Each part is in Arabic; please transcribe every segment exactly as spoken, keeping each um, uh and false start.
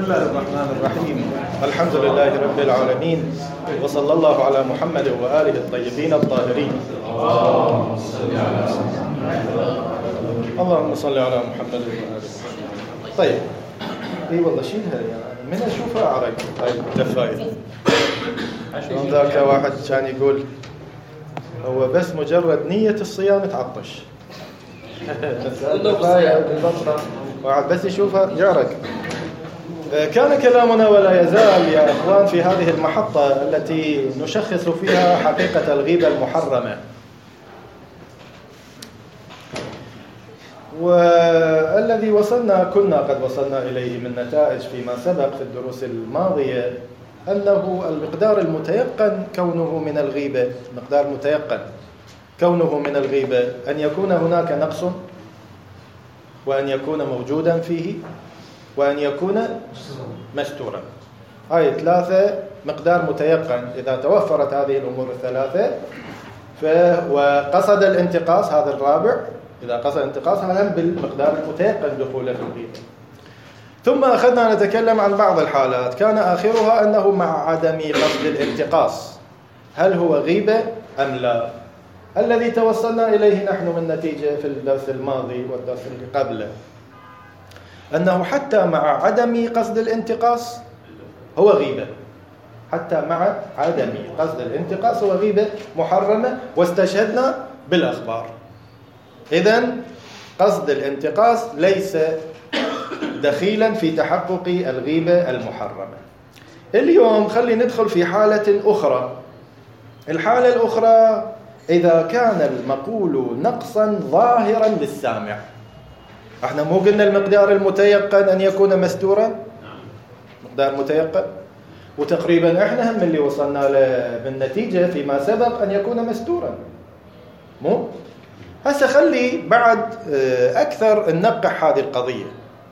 بسم الله الرحمن الرحيم. الحمد لله رب العالمين، وصلى الله على محمد وآله الطيبين الطاهرين. اللهم صل على محمد وآله محمد. طيب اي والله شيلها يعني من اشوفها اعرق. طيب دفاية شلون ذاك واحد كان يقول هو بس مجرد نية الصيام تعطش. واحد بس يشوفها يعرق. كان كلامنا ولا يزال يا أخوان في هذه المحطة التي نشخص فيها حقيقة الغيبة المحرمة. والذي وصلنا كنا قد وصلنا إليه من نتائج فيما سبق في الدروس الماضية أنه المقدار المتيقن كونه من الغيبة، مقدار متيقن كونه من الغيبة أن يكون هناك نقص، وأن يكون موجودا فيه، وأن يكون مستورا. هاي ثلاثة مقدار متيقن. إذا توفرت هذه الأمور الثلاثة ف... وقصد الانتقاص، هذا الرابع، إذا قصد الانتقاص هذا بالمقدار المتيقن دخوله في الغيبة. ثم أخذنا نتكلم عن بعض الحالات كان آخرها أنه مع عدم قصد الانتقاص، هل هو غيبة أم لا؟ الذي توصلنا إليه نحن من نتيجة في الدرس الماضي والدرس اللي قبله أنه حتى مع عدم قصد الانتقاص هو غيبة، حتى مع عدم قصد الانتقاص هو غيبة محرمة، واستشهدنا بالأخبار. إذن قصد الانتقاص ليس دخيلا في تحقق الغيبة المحرمة. اليوم خلي ندخل في حالة أخرى. الحالة الأخرى إذا كان المقول نقصا ظاهرا للسامع. احنا مو قلنا المقدار المتيقن أن يكون مستورا؟ مقدار متيقن، وتقريبا احنا هم اللي وصلنا له بالنتيجة فيما سبق أن يكون مستورا. مو؟ هسه خلي بعد أكثر ننقح هذه القضية.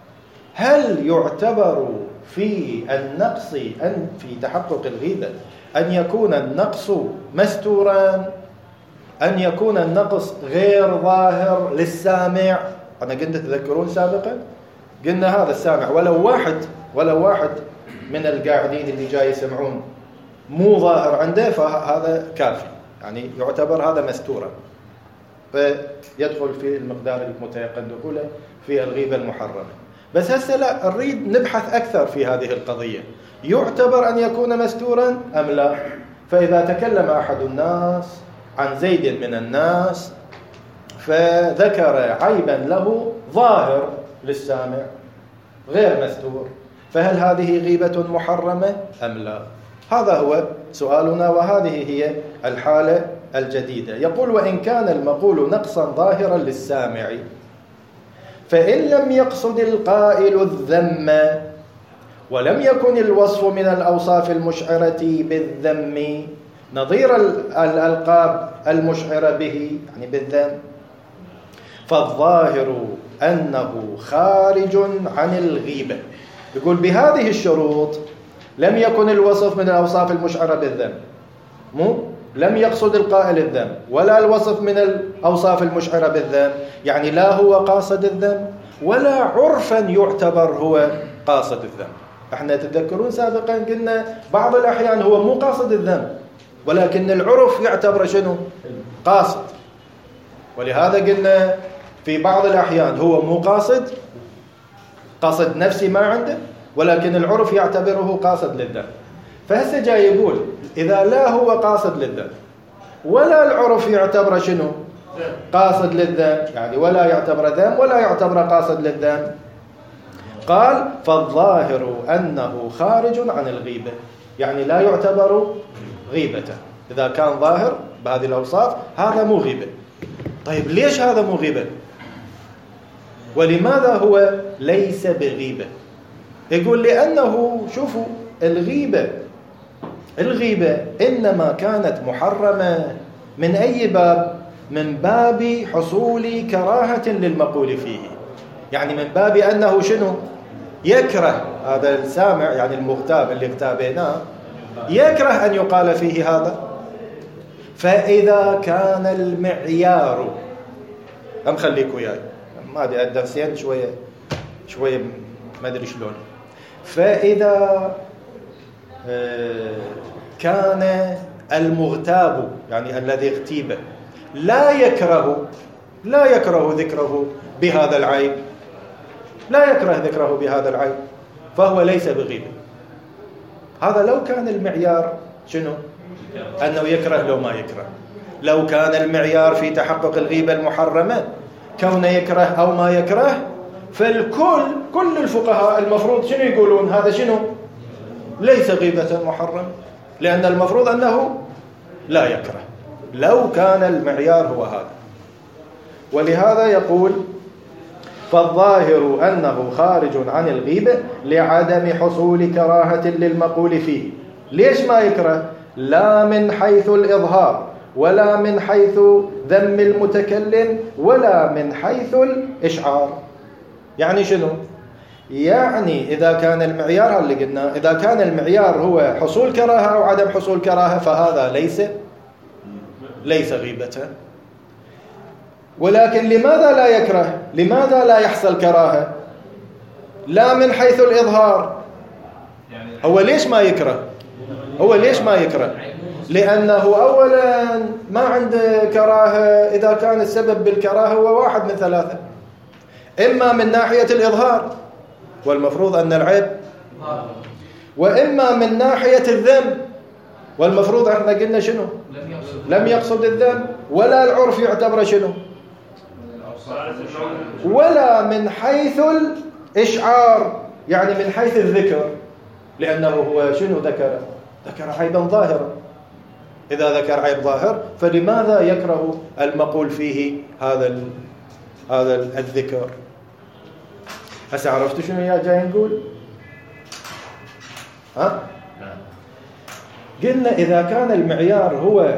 هل يعتبر في النقص أن في تحقق الغيبة أن يكون النقص مستورا، أن يكون النقص غير ظاهر للسامع؟ أنا قلت تذكرون سابقا قلنا هذا السامع ولو واحد ولو واحد من القاعدين اللي جاي يسمعون مو ظاهر عنده فهذا كافي، يعني يعتبر هذا مستورا، فيدخل في المقدار المتيقن دخوله في الغيبة المحرمة. بس هسه لا، نريد نبحث أكثر في هذه القضية، يعتبر أن يكون مستورا أم لا؟ فإذا تكلم أحد الناس عن زيد من الناس فذكر عيبا له ظاهر للسامع غير مستور، فهل هذه غيبة محرمة أم لا؟ هذا هو سؤالنا، وهذه هي الحالة الجديدة. يقول: وإن كان المقول نقصا ظاهرا للسامع فإن لم يقصد القائل الذم ولم يكن الوصف من الأوصاف المشعرة بالذم نظير الألقاب المشعرة به، يعني بالذم، فالظاهر أنه خارج عن الغيبة. يقول بهذه الشروط لم يكن الوصف من الأوصاف المشعرة بالذم، مو لم يقصد القائل الذم ولا الوصف من الأوصاف المشعرة بالذم، يعني لا هو قاصد الذم ولا عرفا يعتبر هو قاصد الذم. احنا تذكرون سابقا قلنا بعض الأحيان هو مو قاصد الذم ولكن العرف يعتبر شنو؟ قاصد. ولهذا قلنا في بعض الأحيان هو مو قاصد، قاصد نفسي ما عنده، ولكن العرف يعتبره قاصد للذم. فهسه جاي يقول إذا لا هو قاصد للذم ولا العرف يعتبر شنو؟ قاصد للذم، يعني ولا يعتبر ذم ولا يعتبر قاصد للذم، قال فالظاهر أنه خارج عن الغيبة، يعني لا يعتبر غيبة. إذا كان ظاهر بهذه الأوصاف هذا مو غيبة. طيب ليش هذا مو غيبة؟ ولماذا هو ليس بغيبة؟ يقول لأنه شوفوا الغيبة الغيبة إنما كانت محرمة من أي باب؟ من باب حصول كراهة للمقول فيه، يعني من باب أنه شنو؟ يكره هذا السامع، يعني المغتاب اللي اغتابيناه يكره أن يقال فيه هذا. فإذا كان المعيار، أم خليك وياي ما أدري الدرسين شوية شوية ما أدري شلون، فإذا كان المغتاب يعني الذي اغتيب لا يكره لا يكره ذكره بهذا العيب لا يكره ذكره بهذا العيب فهو ليس بغيبة. هذا لو كان المعيار شنو؟ أنه يكره لو ما يكره. لو كان المعيار في تحقق الغيبة المحرمة كونه يكره أو ما يكره، فالكل كل الفقهاء المفروض شنو يقولون؟ هذا شنو؟ ليس غيبة محرمة، لأن المفروض أنه لا يكره لو كان المعيار هو هذا. ولهذا يقول فالظاهر أنه خارج عن الغيبة لعدم حصول كراهة للمقول فيه. ليش ما يكره؟ لا من حيث الإظهار ولا من حيث ذم المتكلم ولا من حيث الإشعار. يعني شنو؟ يعني إذا كان المعيار اللي قلنا إذا كان المعيار هو حصول كراهة أو عدم حصول كراهة فهذا ليس ليس غيبة. ولكن لماذا لا يكره؟ لماذا لا يحصل كراهة؟ لا من حيث الإظهار. هو ليش ما يكره؟ هو ليش ما يكره؟ لأنه أولا ما عنده كراهة إذا كان السبب بالكراهة هو واحد من ثلاثة، إما من ناحية الإظهار والمفروض أن العيب، وإما من ناحية الذم والمفروض احنا قلنا شنو؟ لم يقصد الذم، ولا العرف يعتبر شنو؟ ولا من حيث الإشعار يعني من حيث الذكر، لأنه هو شنو ذكر؟ ذكر عيبا ظاهرا. إذا ذكر عيب ظاهر فلماذا يكره المقول فيه هذا هذا الذكر؟ هسه عرفتوا شنو يا جاي نقول؟ ها؟ قلنا إذا كان المعيار هو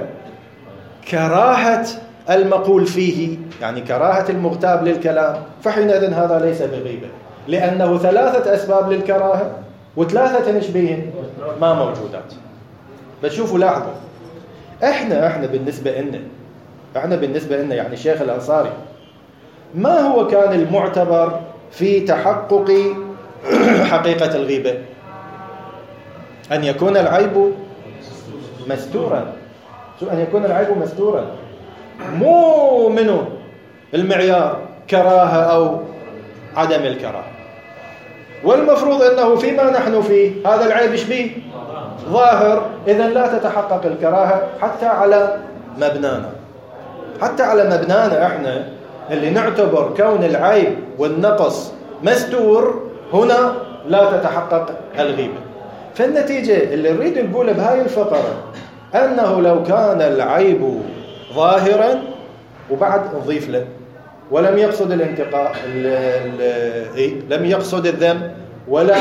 كراهة المقول فيه يعني كراهة المغتاب للكلام فحينئذ هذا ليس بغيبة، لأنه ثلاثة أسباب للكراهة وثلاثة نشبيهن ما موجودات. بتشوفوا لاحظوا احنا احنا بالنسبة لنا احنا بالنسبة لنا يعني الشيخ الأنصاري ما هو كان المعتبر في تحقق حقيقة الغيبة؟ أن يكون العيب مستورا. شو أن يكون العيب مستورا؟ مو منه المعيار كراهة أو عدم الكراهة. والمفروض أنه فيما نحن فيه هذا العيب شبيه ظاهر، إذن لا تتحقق الكراهة حتى على مبنانا حتى على مبنانا احنا اللي نعتبر كون العيب والنقص مستور هنا لا تتحقق الغيبة. فالنتيجة اللي نريد نقوله بهاي الفقرة أنه لو كان العيب ظاهرا وبعد نضيف له ولم يقصد الانتقاء إيه؟ لم يقصد الذم ولا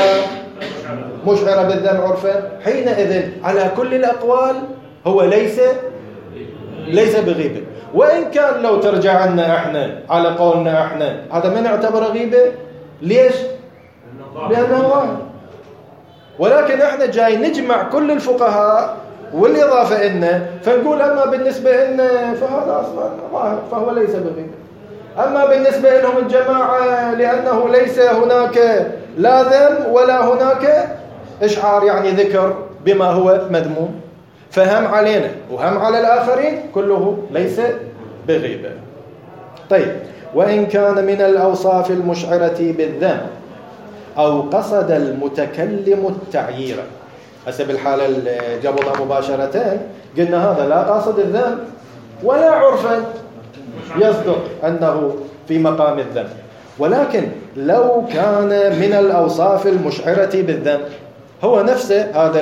مشعر بالذم عرفا، حينئذ على كل الأقوال هو ليس ليس بغيبة. وإن كان لو ترجع لنا احنا على قولنا احنا هذا ما نعتبر غيبة. ليش؟ لأنه ظاهر. ولكن احنا جاي نجمع كل الفقهاء والإضافة إنه فنقول أما بالنسبة إنه فهذا أصلا ظاهر فهو ليس بغيبة. أما بالنسبة لهم الجماعة لأنه ليس هناك لا ذم ولا هناك إشعار يعني ذكر بما هو مذموم، فهم علينا وهم على الآخرين كله ليس بغيبة. طيب وإن كان من الأوصاف المشعرة بالذم أو قصد المتكلم التعيير. هسه بالحالة اللي قبلها مباشرة قلنا هذا لا قاصد الذم ولا عرفا يصدق أنه في مقام الذم. ولكن لو كان من الأوصاف المشعرة بالذم هو نفسه هذا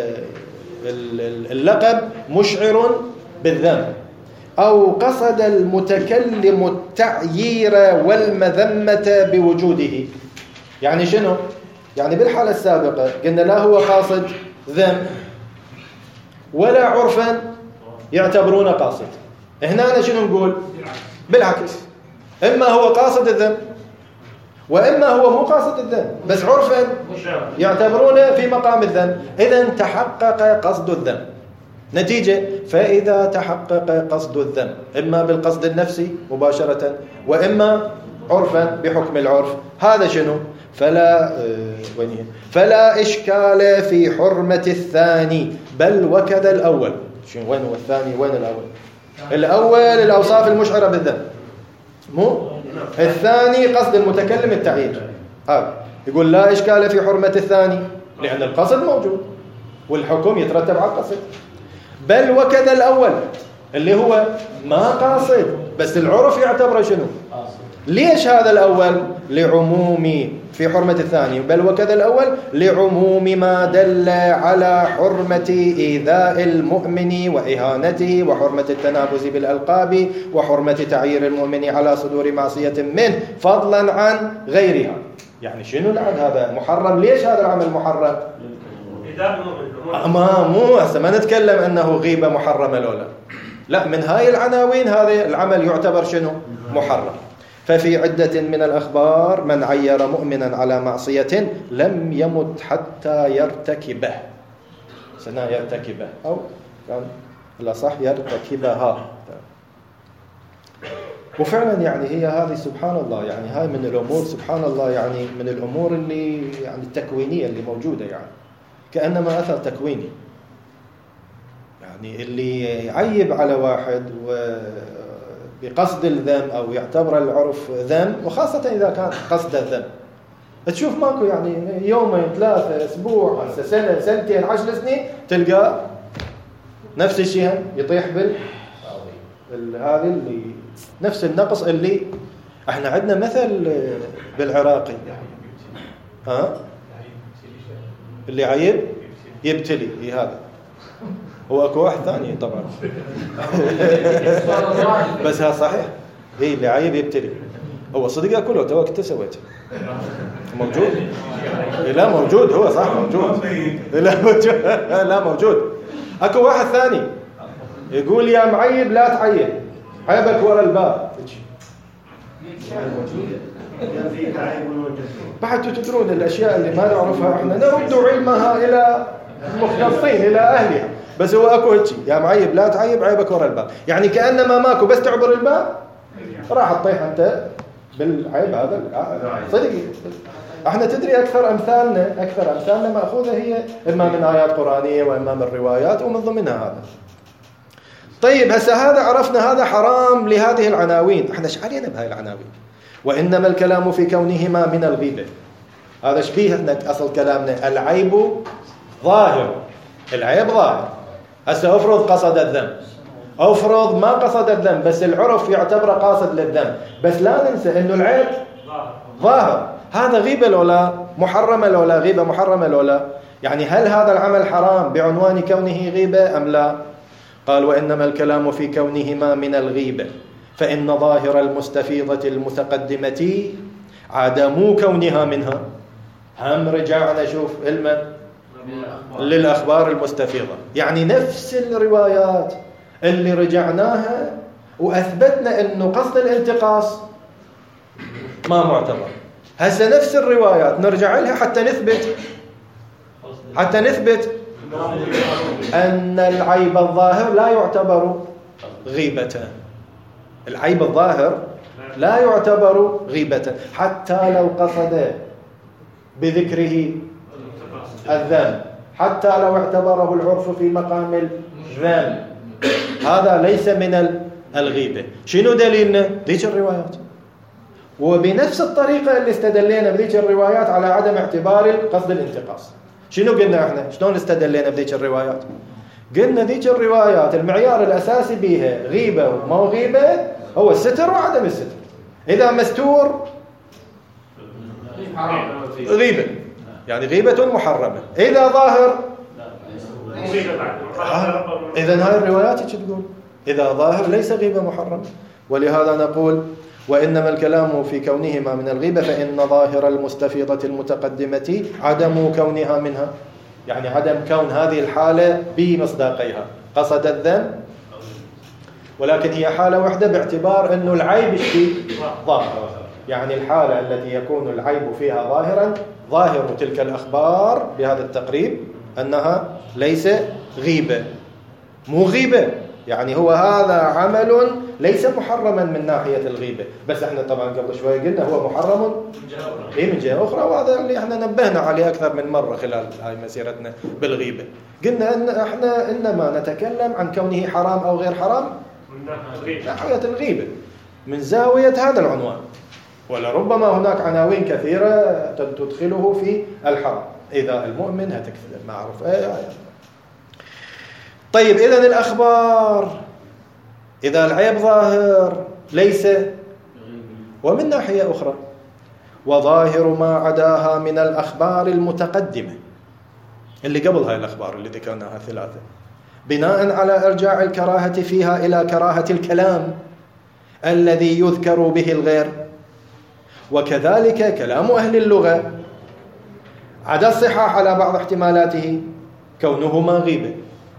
اللقب مشعر بالذم أو قصد المتكلم التعيير والمذمة بوجوده. يعني شنو؟ يعني بالحالة السابقة قلنا لا هو قاصد ذم ولا عرفا يعتبرونه قاصد. هنا شنو نقول؟ بالعكس، إما هو قاصد الذم وإما هو مو قاصد الذم بس عرفا يعتبرونه في مقام الذم. إذن تحقق قصد الذم. نتيجة فإذا تحقق قصد الذم إما بالقصد النفسي مباشرة وإما عرفا بحكم العرف هذا شنو؟ فلا فلا إشكال في حرمة الثاني بل وكذا الأول. شنو وين هو الثاني وين الأول؟ الأول الأوصاف المشعرة بالذنب، مو الثاني قصد المتكلم التعيين. هذا يقول لا إشكال في حرمة الثاني لأن القصد موجود والحكم يترتب على القصد. بل وكذا الأول اللي هو ما قاصد بس العرف يعتبره شنو؟ ليش هذا الأول؟ لعموم في حرمة الثاني. بل وكذا الأول لعموم ما دل على حرمة إيذاء المؤمن وإهانته وحرمة التنابز بالألقاب وحرمة تعيير المؤمن على صدور معصية منه فضلا عن غيرها. يعني شنو العمل هذا محرم؟ ليش هذا العمل محرم؟ ما مو هسه ما نتكلم أنه غيبة محرمة لولا لا، من هاي العناوين هذا العمل يعتبر شنو؟ محرم. ففي عدة من الأخبار من عير مؤمنا على معصية لم يمت حتى يرتكبه. سنا يرتكبه أو كان لا صح يرتكبها. وفعلا يعني هي هذه سبحان الله، يعني هاي من الأمور سبحان الله، يعني من الأمور اللي يعني التكوينية اللي موجودة، يعني كأنما أثر تكويني. يعني اللي يعيب على واحد بقصد الذم أو يعتبر العرف ذم، وخاصة إذا كان قصد الذم، تشوف ماكو يعني يومين ثلاثة أسبوع سنة سنتين عشر سنين تلقى نفس الشيء يطيح بال هذه اللي نفس النقص اللي احنا عندنا مثل بالعراقي ها اللي عيب يبتلي. إيه هذا هو اكو واحد ثاني طبعا بس ها صحيح. ايه اللي عيب يبتلي هو صدق اكله تو كنت سويته موجود. إيه لا موجود هو صح موجود. إيه لا موجود لا موجود. اكو واحد ثاني يقول يا معيب لا تعيب عيبك ورا الباب. بعد تدرون الاشياء اللي ما نعرفها احنا نرد علمها الى المختصين الى اهلها، بس هو اكو هيك يا معيب لا تعيب عيبك ورا الباب، يعني كانما ماكو بس تعبر الباب راح تطيح انت بالعيب هذا. صدق احنا تدري اكثر امثالنا اكثر امثالنا ماخوذه هي اما من ايات قرانيه واما من روايات ومن ضمنها هذا. طيب هسه هذا عرفنا هذا حرام لهذه العناوين، احنا ايش علينا بهاي العناوين؟ وانما الكلام في كونهما من الغيبه. هذا شبيه اصل كلامنا العيب ظاهر، العيب ظاهر. هسه افرض قصد الذنب، افرض ما قصد الذنب بس العرف يعتبره قاصد للذنب، بس لا ننسى انه العيب ظاهر. هذا غيبه لولا محرمه لولا غيبه محرمه لولا؟ يعني هل هذا العمل حرام بعنوان كونه غيبه ام لا؟ قال وانما الكلام في كونهما من الغيبه فان ظاهر المستفيضه المتقدمه عدم كونها منها. هم رجعنا شوف علما للأخبار المستفيضة، يعني نفس الروايات اللي رجعناها وأثبتنا أنه قصد الانتقاص ما معتبر. هسه نفس الروايات نرجع لها حتى نثبت حتى نثبت أن العيب الظاهر لا يعتبر غيبة. العيب الظاهر لا يعتبر غيبة حتى لو قصد بذكره الذنب، حتى لو اعتبره العرف في مقام الذنب، هذا ليس من الغيبة. شنو دليلنا؟ ذيك الروايات. وبنفس الطريقة اللي استدلينا بذيك الروايات على عدم اعتبار قصد الانتقاص. شنو قلنا احنا؟ شلون استدلينا بذيك الروايات؟ قلنا ذيك الروايات المعيار الأساسي بيها غيبة وما هو غيبة هو الستر وعدم الستر. إذا مستور غيبة، يعني غيبة محرمة. إذا ظاهر آه. إذن هاي الروايات تقول إذا ظاهر ليس غيبة محرمة. ولهذا نقول وإنما الكلام في كونهما من الغيبة فإن ظاهر المستفيضة المتقدمة عدم كونها منها، يعني عدم كون هذه الحالة بمصداقيها. قصد الذنب ولكن هي حالة واحدة باعتبار أنه العيب الشيء ظاهر، يعني الحالة التي يكون العيب فيها ظاهرا ظاهر تلك الأخبار بهذا التقريب أنها ليس غيبة. مو غيبة، يعني هو هذا عمل ليس محرما من ناحية الغيبة، بس احنا طبعا قبل شوي قلنا هو محرم إيه من جهة أخرى، وهذا اللي احنا نبهنا عليه أكثر من مرة خلال هاي مسيرتنا بالغيبة. قلنا أن احنا إنما نتكلم عن كونه حرام أو غير حرام من ناحية الغيبة من زاوية هذا العنوان، ولربما هناك عناوين كثيرة تدخله في الحرام إذا المؤمن هتكفل المعروف. طيب إذن الأخبار إذا العيب ظاهر ليس، ومن ناحية أخرى وظاهر ما عداها من الأخبار المتقدمة اللي قبل هاي الأخبار اللي ذكرناها ثلاثة، بناء على إرجاع الكراهة فيها إلى كراهة الكلام الذي يذكر به الغير، وكذلك كلام أهل اللغة عدا الصحاح على بعض احتمالاته كونهما غيبة.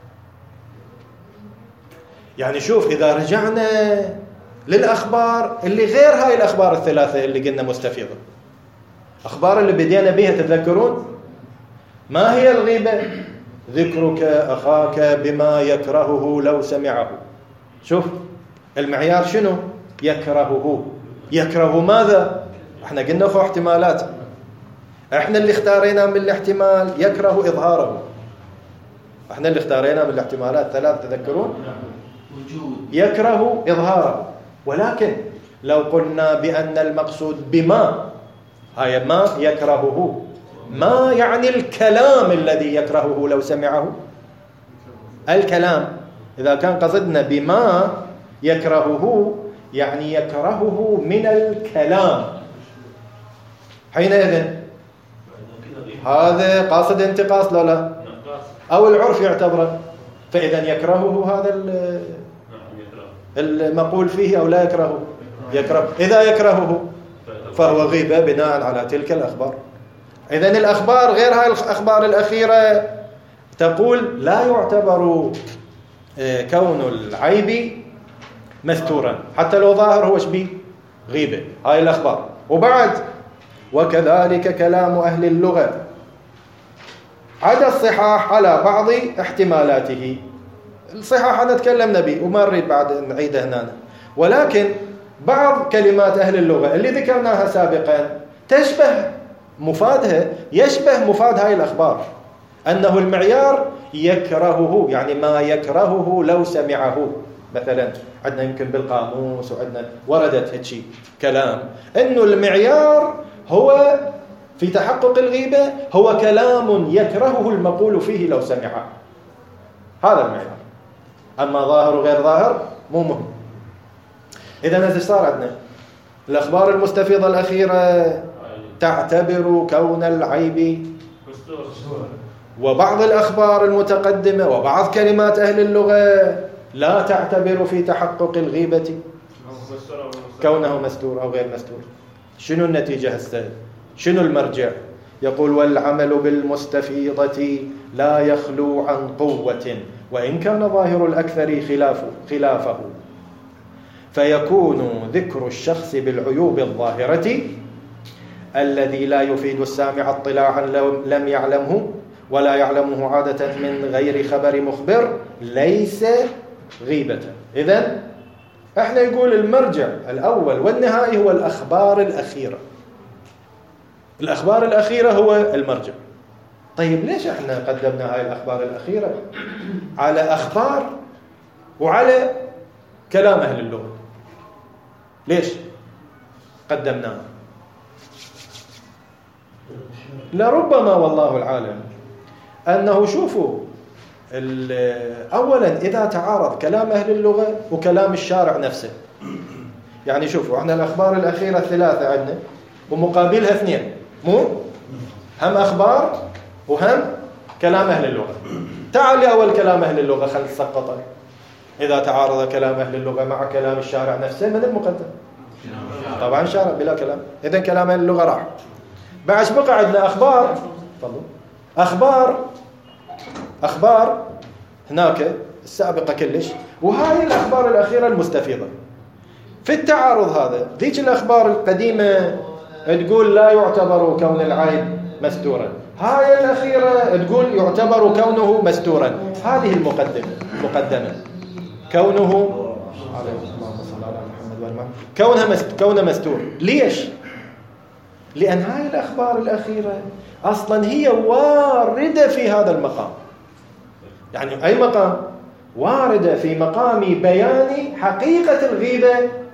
يعني شوف إذا رجعنا للأخبار اللي غير هاي الأخبار الثلاثة اللي قلنا مستفيضة، أخبار اللي بدينا بها تذكرون ما هي الغيبة؟ ذكرك أخاك بما يكرهه لو سمعه. شوف المعيار شنو؟ يكرهه. يكره ماذا؟ احنا قلنا أخو احتمالات، احنا اللي اختارينا من الاحتمال يكره إظهاره، احنا اللي اختارينا من الاحتمالات ثلاث تذكرون يكره إظهاره. ولكن لو قلنا بأن المقصود بما هاي ما يكرهه، ما يعني الكلام الذي يكرهه لو سمعه. الكلام إذا كان قصدنا بما يكرهه يعني يكرهه من الكلام، حينئذ هذا قاصد انتقاص لا لا أو العرف يعتبره، فإذا يكرهه هذا المقول فيه أو لا يكرهه؟ يكره. إذا يكرهه فهو غيبة بناء على تلك الأخبار. إذن الأخبار غير هاي الأخبار الأخيرة تقول لا يعتبر كون العيب مستورا حتى لو ظاهر هو شبيه غيبة، هاي الأخبار. وبعد وكذلك كلام أهل اللغة عدا الصحاح على بعض احتمالاته. الصحاح أنا تكلمنا به وما نريد بعد نعيده هنا، ولكن بعض كلمات أهل اللغة اللي ذكرناها سابقا تشبه مفادها، يشبه مفاد هاي الأخبار، أنه المعيار يكرهه، يعني ما يكرهه لو سمعه. مثلا عندنا يمكن بالقاموس وعندنا وردت هالشي كلام أنه المعيار هو في تحقق الغيبة هو كلام يكرهه المقول فيه لو سمعه، هذا المعيار. أما ظاهر وغير ظاهر مو مهم. إذا إيش صار عندنا؟ الأخبار المستفيضة الأخيرة تعتبر كون العيب، وبعض الأخبار المتقدمة وبعض كلمات أهل اللغة لا تعتبر في تحقق الغيبة كونه مستور أو غير مستور. شنو النتيجة هسه؟ شنو المرجع؟ يقول والعمل بالمستفيضة لا يخلو عن قوة وإن كان ظاهر الأكثر خلافه, خلافه فيكون ذكر الشخص بالعيوب الظاهرة الذي لا يفيد السامع اطلاعا لم يعلمه ولا يعلمه عادة من غير خبر مخبر ليس غيبة. إذن احنا يقول المرجع الأول والنهائي هو الأخبار الأخيرة، الأخبار الأخيرة هو المرجع. طيب ليش احنا قدمنا هاي الأخبار الأخيرة على أخبار وعلى كلام أهل اللغة؟ ليش قدمناها؟ لربما والله العالم أنه شوفوا أولا إذا تعارض كلام أهل اللغة وكلام الشارع نفسه، يعني شوفوا احنا الأخبار الأخيرة الثلاثة عندنا ومقابلها اثنين، مو هم أخبار وهم كلام أهل اللغة. تعال أول كلام أهل اللغة خل تسقطه. إذا تعارض كلام أهل اللغة مع كلام الشارع نفسه من المقدم؟ طبعا شارع بلا كلام. إذن كلام أهل اللغة راح. بعد بقى عندنا أخبار، تفضل أخبار أخبار هناك السابقة كلش، وهاي الأخبار الأخيرة المستفيضة. في التعارض هذا ذيك الأخبار القديمة تقول لا يعتبر كون العيب مستورا، هاي الأخيرة تقول يعتبر كونه مستورا. هذه المقدمة مقدمة كونه عليه الصلاة والسلام على محمد وآل محمد كونها مست... كونه مستور. ليش؟ لأن هاي الأخبار الأخيرة أصلا هي واردة في هذا المقام. يعني أي مقام؟ واردة في مقام بيان حقيقة الغيبة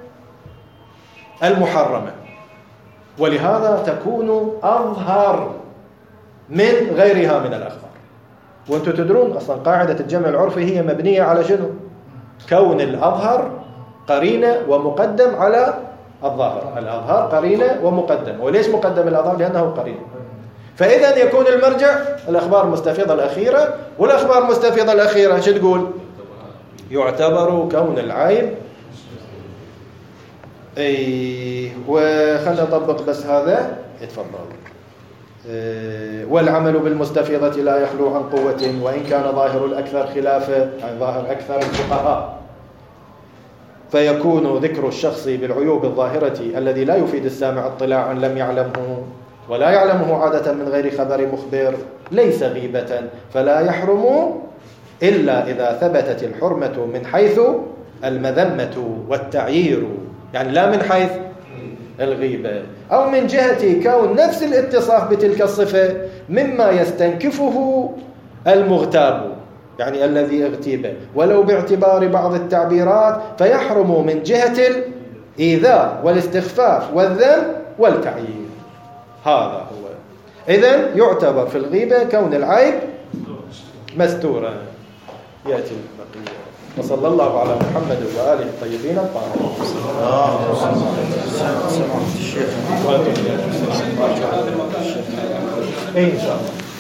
المحرمة، ولهذا تكون أظهر من غيرها من الأخبار. وأنتم تدرون أصلا قاعدة الجمع العرفي هي مبنية على شنو؟ كون الأظهر قرينة ومقدم على الظاهر. الأظهر قرينة ومقدم. وليش مقدم الأظهر؟ لأنه قرينة. فإذا يكون المرجع الأخبار المستفيضة الأخيرة، والأخبار المستفيضة الأخيرة شو تقول؟ يعتبر كون العيب. أي وخلنا نطبق بس هذا. اتفضل. والعمل بالمستفيضة لا يخلو عن قوة، وإن كان ظاهر الأكثر خلافه، يعني ظاهر أكثر الفقهاء، فيكون ذكر الشخص بالعيوب الظاهرة الذي لا يفيد السامع اطلاعا لم يعلمه ولا يعلمه عادة من غير خبر مخبر ليس غيبة، فلا يحرم إلا إذا ثبتت الحرمة من حيث المذمة والتعيير، يعني لا من حيث الغيبة، أو من جهة كون نفس الاتصاف بتلك الصفة مما يستنكفه المغتاب، يعني الذي اغتيب، ولو باعتبار بعض التعبيرات فيحرم من جهة الإيذاء والاستخفاف والذم والتعيير. هذا هو. إذن يعتبر في الغيبة كون العيب مستورا. يأتي البقية. وصلى الله على محمد وآله الطيبين الطاهرين. إن شاء الله.